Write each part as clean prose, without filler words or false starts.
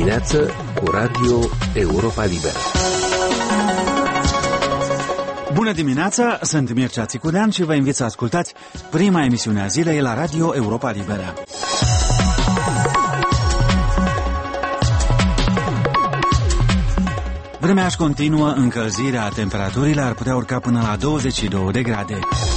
dimineață cu Radio Europa Liberă. Bună dimineața, sunt Mircea Țicudean și vă invit să ascultați prima emisiune a zilei la Radio Europa Liberă. Vremea își continuă, încălzirea, temperaturile ar putea urca până la 22 de grade.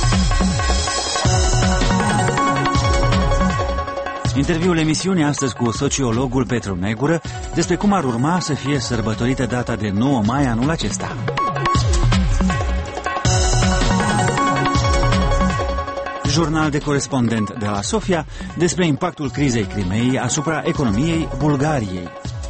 Interviul emisiunii astăzi cu sociologul Petru Negură despre cum ar urma să fie sărbătorită data de 9 mai anul acesta. Jurnal de corespondent de la Sofia despre impactul crizei Crimeei asupra economiei Bulgariei.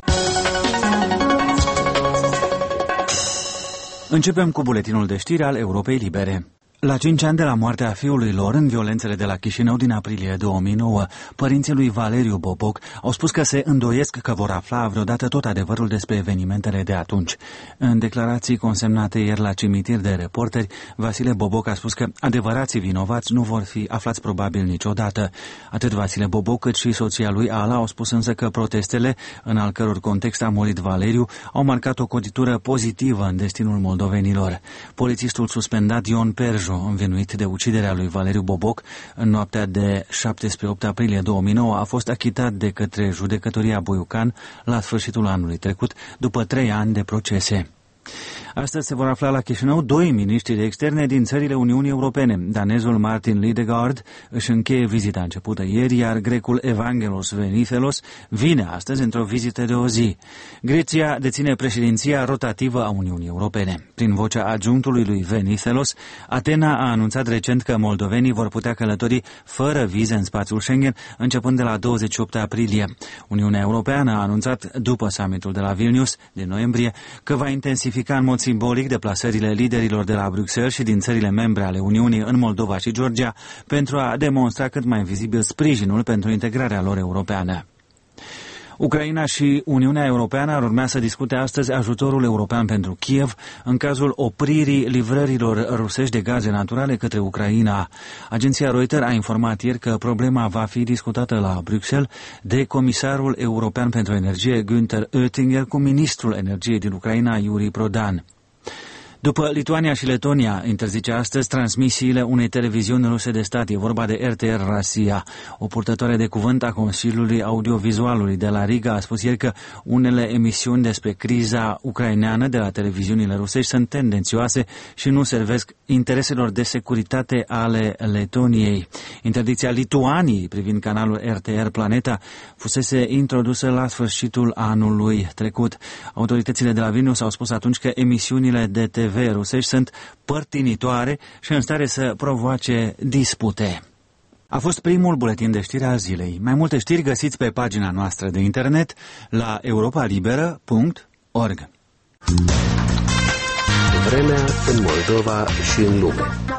Începem cu buletinul de știri al Europei Libere. La 5 ani de la moartea fiului lor în violențele de la Chișinău din aprilie 2009, părinții lui Valeriu Boboc au spus că se îndoiesc că vor afla vreodată tot adevărul despre evenimentele de atunci. În declarații consemnate ieri la cimitir de Reporteri, Vasile Boboc a spus că adevărații vinovați nu vor fi aflați probabil niciodată. Atât Vasile Boboc cât și soția lui Ala au spus însă că protestele, în al căror context a murit Valeriu, au marcat o cotitură pozitivă în destinul moldovenilor. Polițistul suspendat Ion Perjo, învinuit de uciderea lui Valeriu Boboc în noaptea de 7-8 aprilie 2009, a fost achitat de către judecătoria Boiucan la sfârșitul anului trecut, după 3 ani de procese. Astăzi se vor afla la Chișinău 2 miniștri de externe din țările Uniunii Europene. Danezul Martin Lidegaard își încheie vizita începută ieri, iar grecul Evangelos Venizelos vine astăzi într-o vizită de o zi. Grecia deține președinția rotativă a Uniunii Europene. Prin vocea adjunctului lui Venizelos, Atena a anunțat recent că moldovenii vor putea călători fără vize în spațiul Schengen începând de la 28 aprilie. Uniunea Europeană a anunțat după summitul de la Vilnius din noiembrie că va intensifica în mod simbolic deplasările liderilor de la Bruxelles și din țările membre ale Uniunii în Moldova și Georgia pentru a demonstra cât mai vizibil sprijinul pentru integrarea lor europeană. Ucraina și Uniunea Europeană ar urmea să discute astăzi ajutorul european pentru Kiev în cazul opririi livrărilor rusești de gaze naturale către Ucraina. Agenția Reuters a informat ieri că problema va fi discutată la Bruxelles de comisarul european pentru energie Günther Oettinger cu ministrul energiei din Ucraina Yuri Prodan. După Lituania și Letonia, interzice astăzi transmisiile unei televiziuni ruse de stat. E vorba de RTR Russia. O purtătoare de cuvânt a Consiliului Audiovizualului de la Riga a spus ieri că unele emisiuni despre criza ucraineană de la televiziunile rusești sunt tendențioase și nu servesc intereselor de securitate ale Letoniei. Interdicția Lituaniei privind canalul RTR Planeta fusese introdusă la sfârșitul anului trecut. Autoritățile de la Vilnius au spus atunci că emisiunile de TV rusești sunt părtinitoare și în stare să provoace dispute. A fost primul buletin de știri al zilei. Mai multe știri găsiți pe pagina noastră de internet la europalibera.org. Vremea în Moldova și în lume.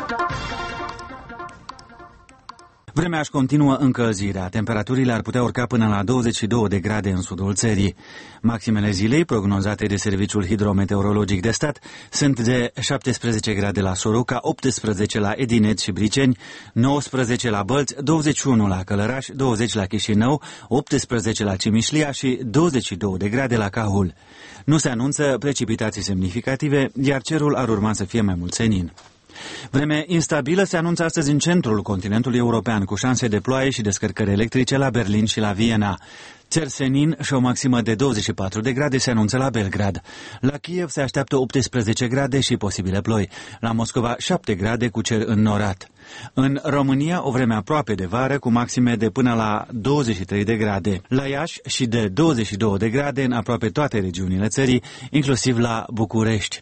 Vremea își continuă încălzirea. Temperaturile ar putea urca până la 22 de grade în sudul țării. Maximele zilei, prognozate de Serviciul Hidrometeorologic de Stat, sunt de 17 grade la Soroca, 18 la Edinet și Briceni, 19 la Bălți, 21 la Călăraș, 20 la Chișinău, 18 la Cimișlia și 22 de grade la Cahul. Nu se anunță precipitații semnificative, iar cerul ar urma să fie mai mult senin. Vreme instabilă se anunță astăzi în centrul continentului european, cu șanse de ploaie și descărcări electrice la Berlin și la Viena. Cer senin și o maximă de 24 de grade se anunță la Belgrad. La Kiev se așteaptă 18 grade și posibile ploi. La Moscova 7 grade cu cer înnorat. În România o vreme aproape de vară cu maxime de până la 23 de grade. La Iași și de 22 de grade în aproape toate regiunile țării, inclusiv la București.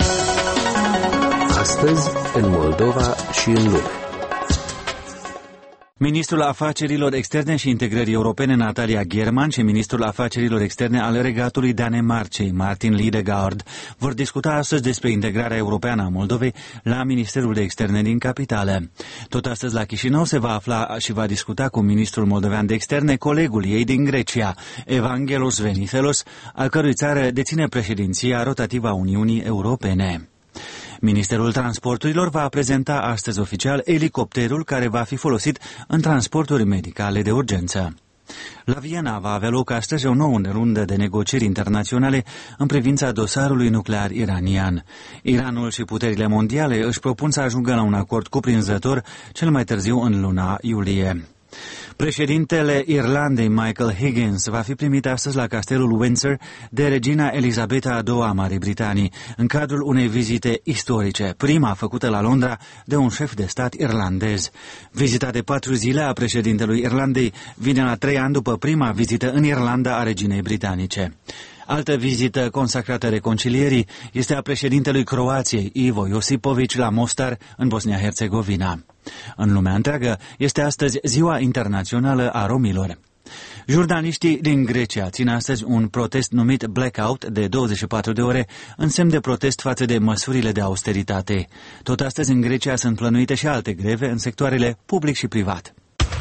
Astăzi, în Moldova și în lume. Ministrul Afacerilor Externe și Integrării Europene Natalia Gherman și ministrul Afacerilor Externe al Regatului Danemarcei Martin Lidegaard vor discuta astăzi despre integrarea europeană a Moldovei la Ministerul de Externe din capitală. Tot astăzi la Chișinău se va afla și va discuta cu ministrul moldovean de externe colegul ei din Grecia, Evangelos Venizelos, al cărui țară deține președinția rotativă a Uniunii Europene. Ministerul Transporturilor va prezenta astăzi oficial elicopterul care va fi folosit în transporturi medicale de urgență. La Viena va avea loc astăzi o nouă rundă de negocieri internaționale în privința dosarului nuclear iranian. Iranul și puterile mondiale își propun să ajungă la un acord cuprinzător cel mai târziu în luna iulie. Președintele Irlandei, Michael Higgins, va fi primit astăzi la castelul Windsor de regina Elisabeta II a Marii Britanii, în cadrul unei vizite istorice, prima făcută la Londra de un șef de stat irlandez. Vizita de 4 zile a președintelui Irlandei vine la 3 ani după prima vizită în Irlanda a reginei britanice. Altă vizită consacrată reconcilierii este a președintelui Croației, Ivo Josipović, la Mostar, în Bosnia-Herzegovina. În lumea întreagă este astăzi Ziua Internațională a Romilor. Jurnaliștii din Grecia țin astăzi un protest numit Blackout de 24 de ore, în semn de protest față de măsurile de austeritate. Tot astăzi în Grecia sunt plănuite și alte greve în sectoarele public și privat.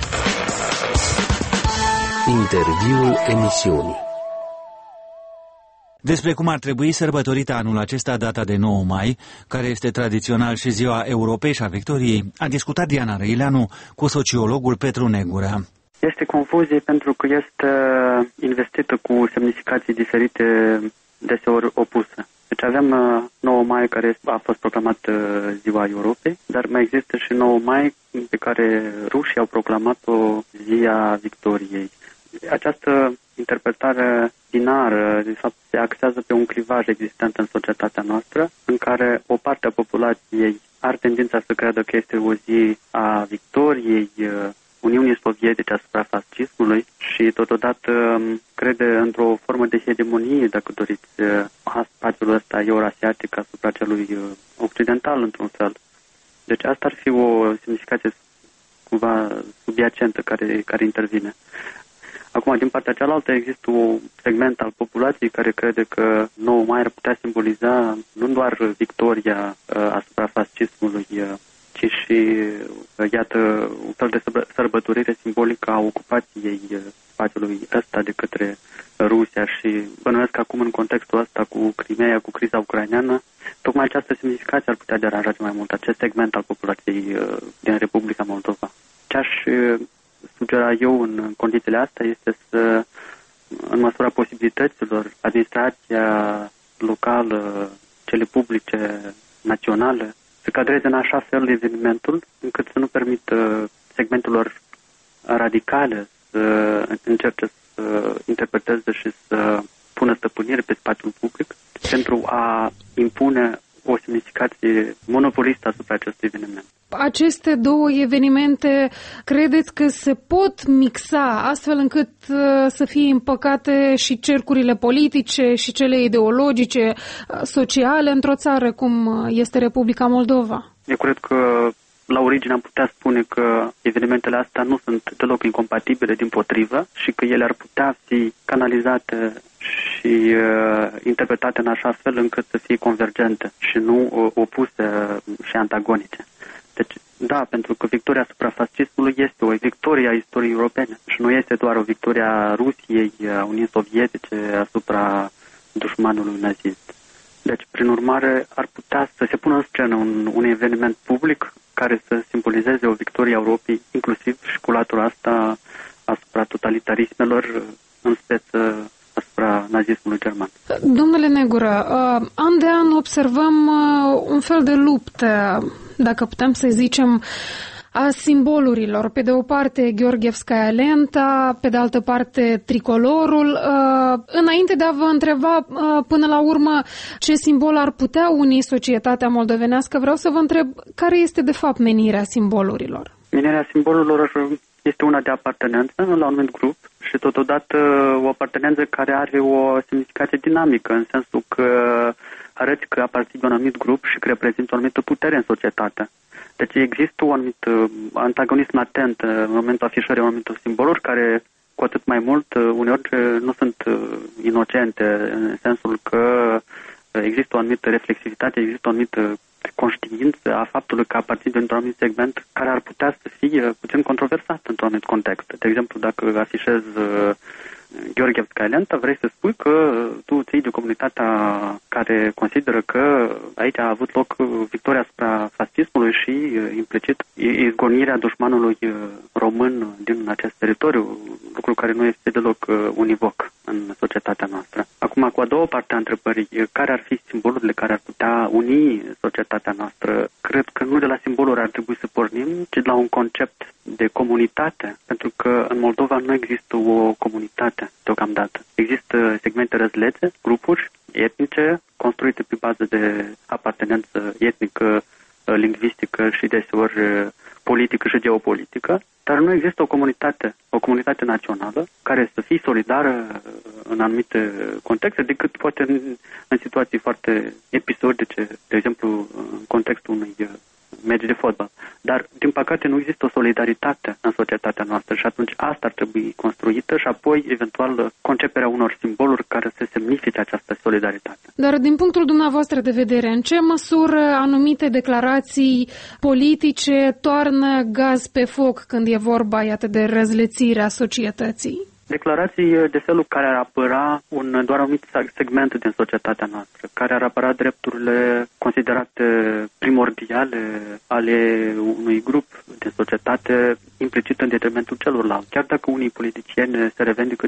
Interviul emisiunii. Despre cum ar trebui sărbătorită anul acesta, data de 9 mai, care este tradițional și Ziua Europei și a Victoriei, a discutat Diana Răileanu cu sociologul Petru Negura. Este confuzie pentru că este investită cu semnificații diferite, deseori opuse. Deci avem 9 mai, care a fost proclamat Ziua Europei, dar mai există și 9 mai pe care rușii au proclamat-o Ziua Victoriei. Această interpretare binară, de fapt, se axează pe un clivaj existent în societatea noastră, în care o parte a populației are tendința să creadă că este o zi a victoriei Uniunii Sovietice asupra fascismului și totodată crede într-o formă de hegemonie, dacă doriți, a spațiului ăsta eurasiatic asupra celui occidental, într-un fel. Deci asta ar fi o semnificație cumva subiacentă care intervine. Acum, din partea cealaltă, există un segment al populației care crede că 9 mai ar putea simboliza nu doar victoria asupra fascismului, ci și, iată, un fel de sărbătorire simbolică a ocupației spațiului ăsta de către Rusia și bănuiesc acum în contextul ăsta cu Crimea, cu criza ucraineană, tocmai această semnificație ar putea deranja mai mult acest segment al populației din Republica Moldova. Ce aș sugera eu în condițiile astea este să, în măsura posibilităților, administrația locală, cele publice, naționale, să cadreze în așa fel evenimentul încât să nu permită segmentelor radicale să încerce să interpreteze și să pună stăpânire pe spațiul public pentru a impune o semnificație monopolistă asupra acestui eveniment. Aceste două evenimente credeți că se pot mixa astfel încât să fie împăcate și cercurile politice și cele ideologice, sociale într-o țară cum este Republica Moldova? Eu cred că la origine am putea spune că evenimentele astea nu sunt deloc incompatibile, dimpotrivă, și că ele ar putea fi canalizate și interpretate în așa fel încât să fie convergente și nu opuse și antagonice. Deci, da, pentru că victoria asupra fascismului este o victorie a istoriei europene și nu este doar o victorie a Rusiei, a Uniunii Sovietice asupra dușmanului nazist. Deci, prin urmare, ar putea să se pună în scenă un eveniment public care să simbolizeze o victorie a Europei, inclusiv și cu latura asta asupra totalitarismelor, în speță asupra nazismului german. Domnule Negură, an de an observăm un fel de luptă, dacă putem să zicem, a simbolurilor. Pe de o parte Gheorghevskaya Lenta, pe de altă parte tricolorul. Înainte de a vă întreba până la urmă ce simbol ar putea uni societatea moldovenească, vreau să vă întreb care este de fapt menirea simbolurilor. Menirea simbolurilor este una de apartenență la un anumit grup și totodată o apartenență care are o semnificație dinamică, în sensul că arăți că aparții de un anumit grup și că reprezintă o anumită putere în societate. Deci există un anumit antagonism latent în momentul afișării unor anumitor simboluri care, cu atât mai mult, uneori nu sunt inocente, în sensul că există o anumită reflexivitate, există o anumită conștiință a faptului că aparțin dintr-un anumit segment care ar putea să fie puțin controversat într-un anumit context. De exemplu, dacă afișez Gheorghevskaya Lenta, vrei să spui că tu ții de comunitatea care consideră că aici a avut loc victoria asupra fascismului și implicit izgonirea dușmanului român din acest teritoriu, lucru care nu este deloc univoc în societatea noastră. Acum, cu a doua parte a întrebării, care ar fi simbolurile care ar putea uni societatea noastră? Cred că nu de la simboluri ar trebui să pornim, ci de la un concept de comunitate, pentru că în Moldova nu există o comunitate deocamdată. Există segmente răzlețe, grupuri etnice, construite pe bază de apartenență etnică, lingvistică și deseori politică și geopolitică, dar nu există o comunitate națională care să fie solidară în anumite contexte, decât poate în situații foarte episodice, de exemplu în contextul unui meci de fotbal. Dar, din păcate, nu există o solidaritate în societatea noastră și atunci asta ar trebui construită și apoi, eventual, conceperea unor simboluri care să semnifice această solidaritate. Dar, din punctul dumneavoastră de vedere, în ce măsură anumite declarații politice toarnă gaz pe foc când e vorba, iată, de răzlețirea societății? Declarații de felul care ar apăra doar un anumit segment din societatea noastră, care ar apăra drepturile considerate primordiale ale unui grup din societate, implicit în detrimentul celorlalți. Chiar dacă unii politicieni se revendică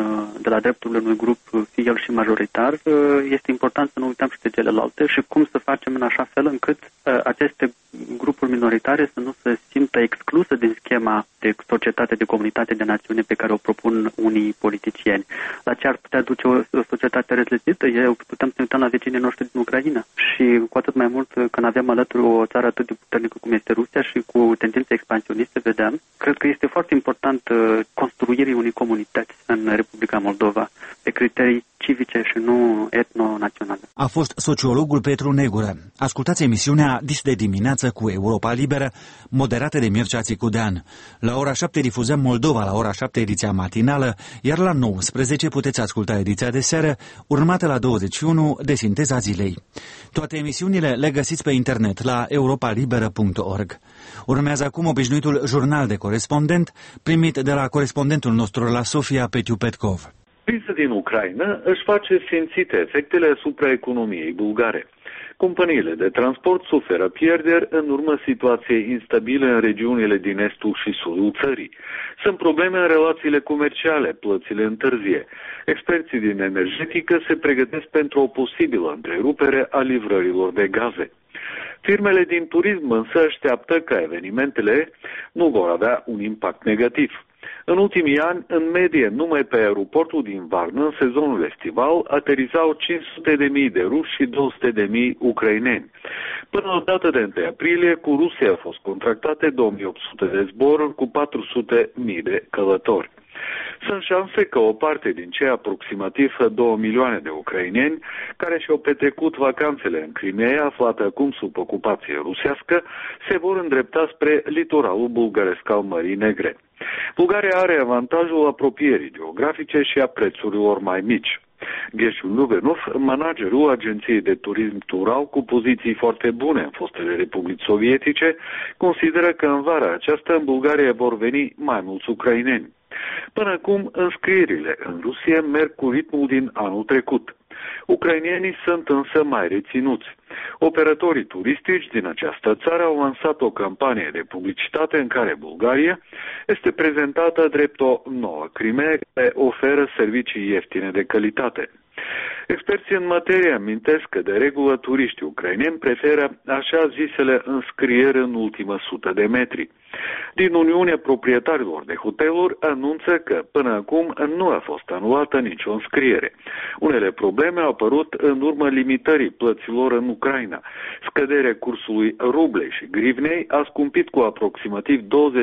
de la drepturile unui grup, fie el și majoritar, este important să nu uităm și de celelalte și cum să facem în așa fel încât aceste grupuri minoritare să nu se simtă excluse din schema de societate, de comunitate, de națiune pe care o propun unii politicieni. La ce ar putea duce o societate răzlețită? Putem să ne uităm la vecinii noștri din Ucraina și cu atât mai mult când avem alături o țară atât de puternică cum este Rusia și cu tendințe expansioniste, vedem. Cred că este foarte important construirea unei comunități în Republica Moldova pe criterii civice și nu etno-naționale. A fost sociologul Petru Negură. Ascultați emisiunea Dis de dimineață cu Europa Liberă, moderată de Mircea Țicudean. La ora 7 difuzăm Moldova, la ora 7 ediția matinală, iar la 19 puteți asculta ediția de seară, urmată la 21 de Sinteza zilei. Toate emisiunile le găsiți pe internet la europalibera.org. Urmează acum obișnuitul jurnal de corespondent, primit de la corespondentul nostru la Sofia, Petiu Petkov. Criza din Ucraina își face simțite efectele asupra economiei bulgare. Companiile de transport suferă pierderi în urma situației instabile în regiunile din estul și sudul țării. Sunt probleme în relațiile comerciale, plățile întârzie. Experții din energetică se pregătesc pentru o posibilă întrerupere a livrărilor de gaze. Firmele din turism însă așteaptă că evenimentele nu vor avea un impact negativ. În ultimii ani, în medie, numai pe aeroportul din Varna, în sezonul estival, aterizau 500.000 de ruși și 200.000 ucraineni. Până la data de 1 aprilie, cu Rusia au fost contractate 2800 de zboruri cu 400.000 de călători. Sunt șanse că o parte din cei aproximativ 2 milioane de ucraineni care și-au petrecut vacanțele în Crimea, aflată acum sub ocupație rusească, se vor îndrepta spre litoralul bulgaresc al Mării Negre. Bulgaria are avantajul apropierii geografice și a prețurilor mai mici. Gheșul Lubenov, managerul agenției de turism Tural cu poziții foarte bune în fostele republici sovietice, consideră că în vara aceasta în Bulgaria vor veni mai mulți ucraineni. Până acum, înscrierile în Rusia merg cu ritmul din anul trecut. Ucrainenii sunt însă mai reținuți. Operatorii turistici din această țară au lansat o campanie de publicitate în care Bulgaria este prezentată drept o nouă Crimea care oferă servicii ieftine de calitate. Experții în materie amintesc că de regulă turiștii ucraineni preferă așa zisele înscrieri în ultimă 100 de metri. Din Uniunea Proprietarilor de Hoteluri anunță că până acum nu a fost anulată nicio înscriere. Unele probleme au apărut în urma limitării plăților în Ucraina. Scăderea cursului rublei și grivnei a scumpit cu aproximativ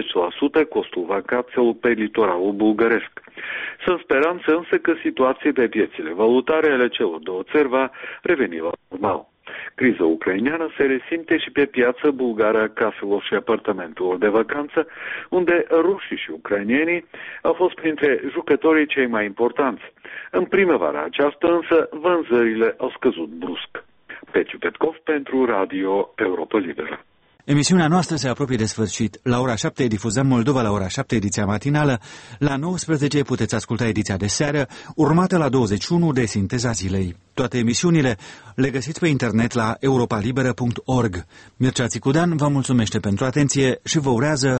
20% costul vacanțelor pe litoralul bulgăresc. Sunt speranțe însă că situația de piețele valutare ale celor două țări va reveni la normal. Criza ucraineană se resimte și pe piața bulgară a caselor și apartamentelor de vacanță, unde rușii și ucrainenii au fost printre jucătorii cei mai importanți. În primăvara aceasta însă vânzările au scăzut brusc. Petiu Petkov pentru Radio Europa Liberă. Emisiunea noastră se apropie de sfârșit. La ora 7 difuzăm Moldova la ora 7, ediția matinală. La 19 puteți asculta ediția de seară, urmată la 21 de Sinteza zilei. Toate emisiunile le găsiți pe internet la europalibera.org. Mircea Țicudan vă mulțumește pentru atenție și vă urează